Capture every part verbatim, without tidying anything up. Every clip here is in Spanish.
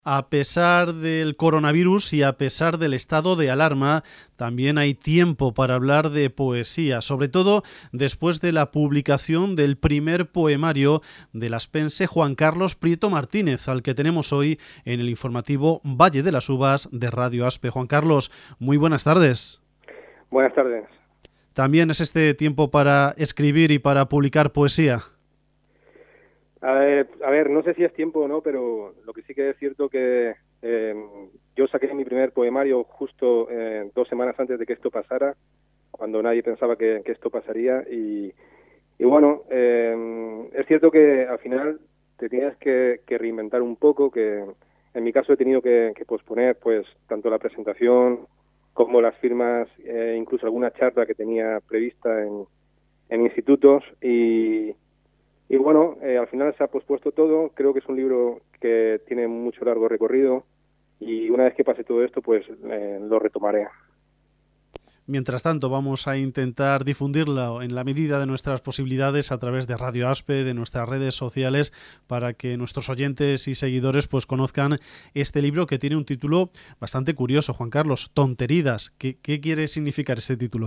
A pesar del coronavirus y a pesar del estado de alarma, también hay tiempo para hablar de poesía, sobre todo después de la publicación del primer poemario del aspense Juan Carlos Prieto Martínez, al que tenemos hoy en el informativo Valle de las Uvas de Radio Aspe. Juan Carlos, muy buenas tardes. Buenas tardes. ¿También es este tiempo para escribir y para publicar poesía? A ver, a ver, no sé si es tiempo o no, pero lo que sí que es cierto que eh, yo saqué mi primer poemario justo eh, dos semanas antes de que esto pasara, cuando nadie pensaba que, que esto pasaría. Y, y bueno, eh, es cierto que al final te tienes que, que reinventar un poco, que en mi caso he tenido que, que posponer pues tanto la presentación como las firmas, eh, incluso alguna charla que tenía prevista en, en institutos. Y Y bueno, eh, al final se ha pospuesto todo. Creo que es un libro que tiene mucho largo recorrido y una vez que pase todo esto, pues eh, lo retomaré. Mientras tanto, vamos a intentar difundirlo en la medida de nuestras posibilidades a través de Radio Aspe, de nuestras redes sociales, para que nuestros oyentes y seguidores pues conozcan este libro que tiene un título bastante curioso, Juan Carlos, Tonteridas. ¿Qué, qué quiere significar este título?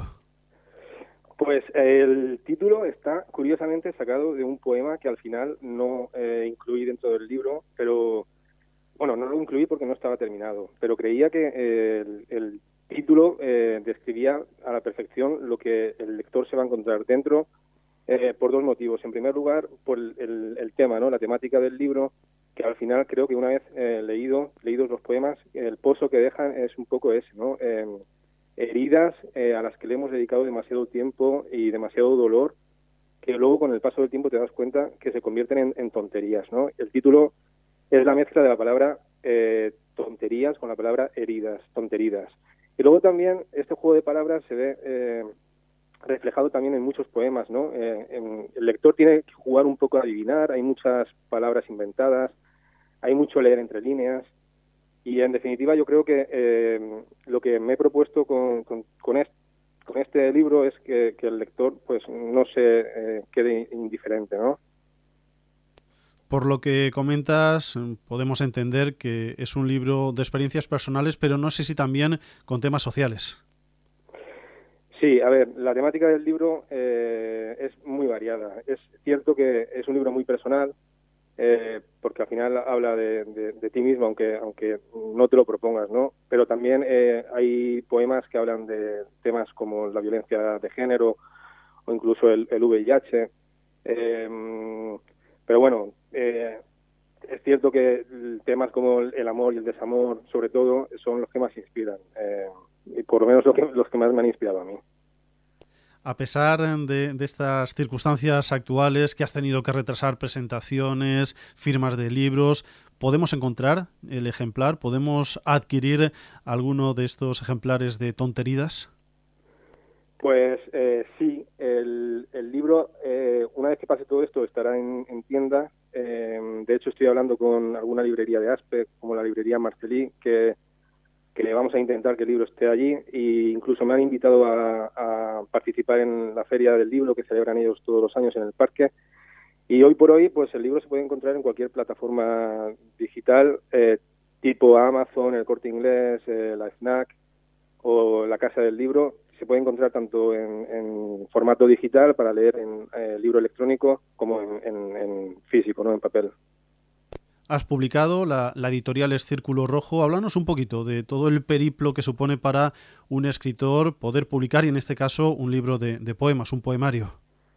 Pues eh, el título está curiosamente sacado de un poema que al final no eh, incluí dentro del libro, pero bueno, no lo incluí porque no estaba terminado, pero creía que eh, el, el título eh, describía a la perfección lo que el lector se va a encontrar dentro eh, por dos motivos. En primer lugar, por el, el, el tema, ¿no? La temática del libro, que al final creo que una vez eh, leído, leídos los poemas, el pozo que dejan es un poco ese, ¿no? Eh, heridas eh, a las que le hemos dedicado demasiado tiempo y demasiado dolor, que luego con el paso del tiempo te das cuenta que se convierten en, en tonterías, ¿no? El título es la mezcla de la palabra eh, tonterías con la palabra heridas, tonteridas. Y luego también este juego de palabras se ve eh, reflejado también en muchos poemas, ¿no? Eh, en, el lector tiene que jugar un poco a adivinar, hay muchas palabras inventadas, hay mucho leer entre líneas. Y en definitiva yo creo que eh, lo que me he propuesto con, con, con, este, con este libro es que, que el lector pues no se eh, quede indiferente, ¿no? Por lo que comentas, podemos entender que es un libro de experiencias personales, pero no sé si también con temas sociales. Sí, a ver, la temática del libro eh, es muy variada. Es cierto que es un libro muy personal, Eh, porque al final habla de, de, de ti mismo, aunque aunque no te lo propongas, ¿no? Pero también eh, hay poemas que hablan de temas como la violencia de género o incluso el, el V I H. Eh, pero bueno, eh, es cierto que temas como el amor y el desamor, sobre todo, son los que más inspiran. Eh, y por lo menos los que, los que más me han inspirado a mí. A pesar de, de estas circunstancias actuales que has tenido que retrasar presentaciones, firmas de libros, ¿podemos encontrar el ejemplar? ¿Podemos adquirir alguno de estos ejemplares de Tonteridas? Pues eh, sí, el, el libro, eh, una vez que pase todo esto, estará en, en tienda. Eh, de hecho, estoy hablando con alguna librería de Aspe, como la librería Marcelí, que que vamos a intentar que el libro esté allí, e incluso me han invitado a, a participar en la feria del libro que celebran ellos todos los años en el parque. Y hoy por hoy, pues el libro se puede encontrar en cualquier plataforma digital, eh, tipo Amazon, el Corte Inglés, eh, la FNAC o la Casa del Libro. Se puede encontrar tanto en, en formato digital para leer en eh, libro electrónico como en, en, en físico, no en papel. Has publicado, la, la editorial es Círculo Rojo. Háblanos un poquito de todo el periplo que supone para un escritor poder publicar, y en este caso, un libro de, de poemas, un poemario.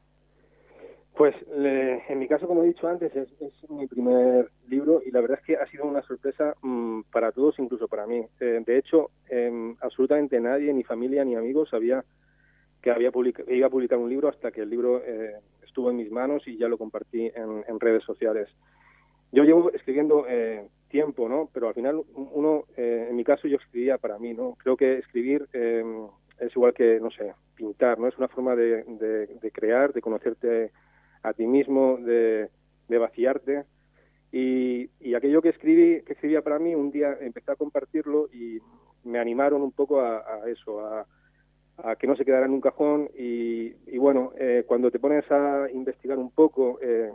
Pues le, en mi caso, como he dicho antes, es, es mi primer libro y la verdad es que ha sido una sorpresa mmm, para todos, incluso para mí. Eh, de hecho, eh, absolutamente nadie, ni familia ni amigos, sabía que había publica, iba a publicar un libro hasta que el libro eh, estuvo en mis manos y ya lo compartí en, en redes sociales. Yo llevo escribiendo eh, tiempo, ¿no? Pero al final uno, eh, en mi caso yo escribía para mí, ¿no? Creo que escribir eh, es igual que, no sé, pintar, ¿no? Es una forma de, de, de crear, de conocerte a ti mismo, de, de vaciarte. Y, y aquello que escribí, que escribía para mí, un día empecé a compartirlo y me animaron un poco a, a eso, a, a que no se quedara en un cajón. Y, y bueno, eh, cuando te pones a investigar un poco, eh,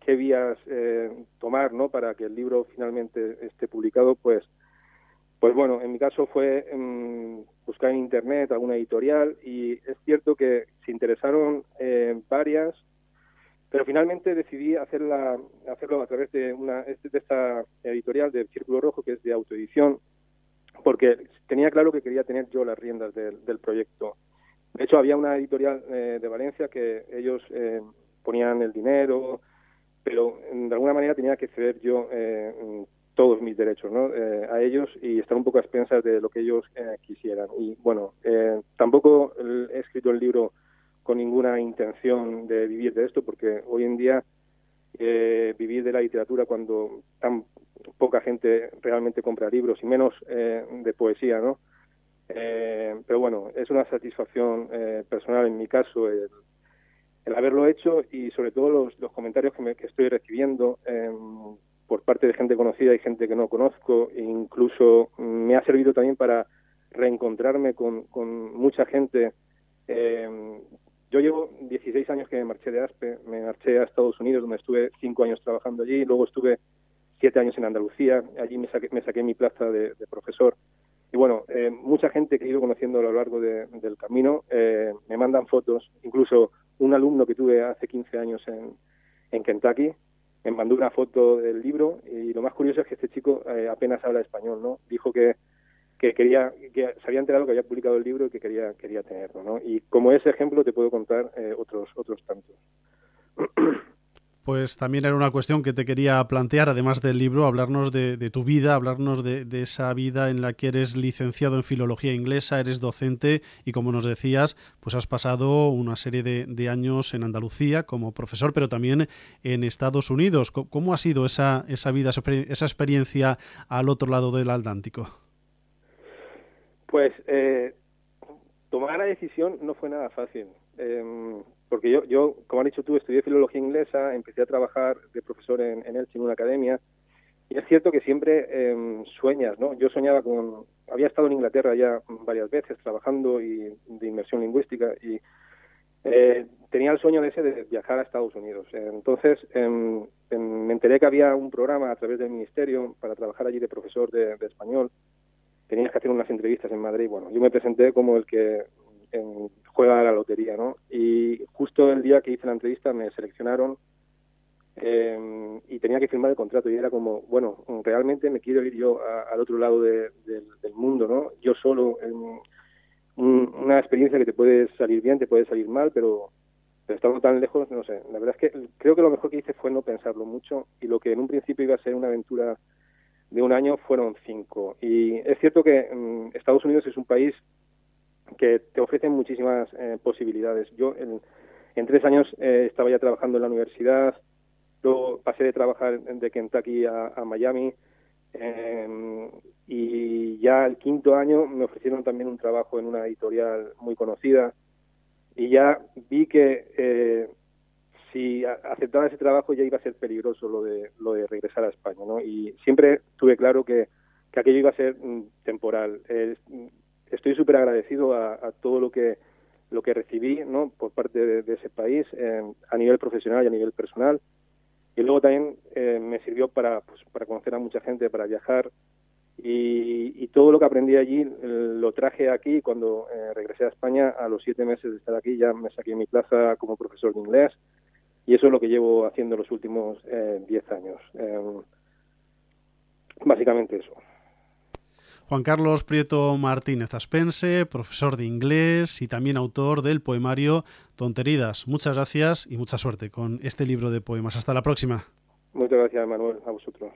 qué vías eh, tomar, ¿no?, para que el libro finalmente esté publicado, pues, pues bueno, en mi caso fue um, buscar en internet alguna editorial, y es cierto que se interesaron eh, varias, pero finalmente decidí hacerla, hacerlo a través de una de esta editorial del Círculo Rojo, que es de autoedición, porque tenía claro que quería tener yo las riendas del, del proyecto. De hecho, había una editorial eh, de Valencia que ellos eh, ponían el dinero, pero de alguna manera tenía que ceder yo eh, todos mis derechos, ¿no?, eh, a ellos, y estar un poco a expensas de lo que ellos eh, quisieran. Y bueno, eh, tampoco he escrito el libro con ninguna intención de vivir de esto, porque hoy en día eh, vivir de la literatura cuando tan poca gente realmente compra libros, y menos eh, de poesía, ¿no? Eh, pero bueno, es una satisfacción eh, personal en mi caso el, el haberlo hecho, y sobre todo los, los comentarios que, me, que estoy recibiendo eh, por parte de gente conocida y gente que no conozco. E incluso me ha servido también para reencontrarme con, con mucha gente. Eh, yo llevo dieciséis años que me marché de Aspe, me marché a Estados Unidos, donde estuve cinco años trabajando allí, luego estuve siete años en Andalucía, allí me saqué, me saqué mi plaza de, de profesor. Y bueno, eh, mucha gente que he ido conociendo a lo largo de, del camino eh, me mandan fotos. Incluso un alumno que tuve hace quince años en, en Kentucky me mandó una foto del libro, y lo más curioso es que este chico eh, apenas habla español, ¿no? Dijo que, que quería, que se había enterado que había publicado el libro y que quería, quería tenerlo, ¿no? Y como ese ejemplo te puedo contar eh, otros, otros tantos. Pues también era una cuestión que te quería plantear, además del libro, hablarnos de, de tu vida, hablarnos de, de esa vida en la que eres licenciado en Filología Inglesa, eres docente y, como nos decías, pues has pasado una serie de, de años en Andalucía como profesor, pero también en Estados Unidos. ¿Cómo ha sido esa, esa vida, esa experiencia al otro lado del Atlántico? Pues eh, tomar la decisión no fue nada fácil. Eh, porque yo, yo, como has dicho tú, estudié Filología Inglesa, empecé a trabajar de profesor en, en Elche, en una academia, y es cierto que siempre eh, sueñas, ¿no? Yo soñaba con... Había estado en Inglaterra ya varias veces trabajando y de inmersión lingüística, y eh, tenía el sueño de ese de viajar a Estados Unidos. Entonces eh, eh, me enteré que había un programa a través del ministerio para trabajar allí de profesor de, de español. Tenías que hacer unas entrevistas en Madrid. Bueno, yo me presenté como el que en, juega a la lotería, ¿no? Y justo el día que hice la entrevista me seleccionaron eh, y tenía que firmar el contrato, y era como, bueno, realmente me quiero ir yo a, al otro lado de, de, del mundo, ¿no? Yo solo, en un, una experiencia que te puede salir bien, te puede salir mal, pero, pero estando tan lejos, no sé. La verdad es que creo que lo mejor que hice fue no pensarlo mucho, y lo que en un principio iba a ser una aventura de un año fueron cinco. Y es cierto que um, Estados Unidos es un país que te ofrece muchísimas eh, posibilidades. Yo en, en tres años eh, estaba ya trabajando en la universidad, luego pasé de trabajar de Kentucky a, a Miami, eh, y ya el quinto año me ofrecieron también un trabajo en una editorial muy conocida, y ya vi que eh, si aceptaba ese trabajo ya iba a ser peligroso lo de lo de regresar a España, ¿no? Y siempre tuve claro que, que aquello iba a ser mm, temporal. Eh, estoy súper agradecido a, a todo lo que lo que recibí, ¿no?, por parte de, de ese país, eh, a nivel profesional y a nivel personal. Y luego también eh, me sirvió para pues, para conocer a mucha gente, para viajar, y, y todo lo que aprendí allí eh, lo traje aquí. Cuando eh, regresé a España, a los siete meses de estar aquí, ya me saqué mi plaza como profesor de inglés. Y eso es lo que llevo haciendo los últimos eh, diez años. Eh, básicamente eso. Juan Carlos Prieto Martínez Aspense, profesor de inglés y también autor del poemario Tonteridas. Muchas gracias y mucha suerte con este libro de poemas. Hasta la próxima. Muchas gracias, Manuel, a vosotros.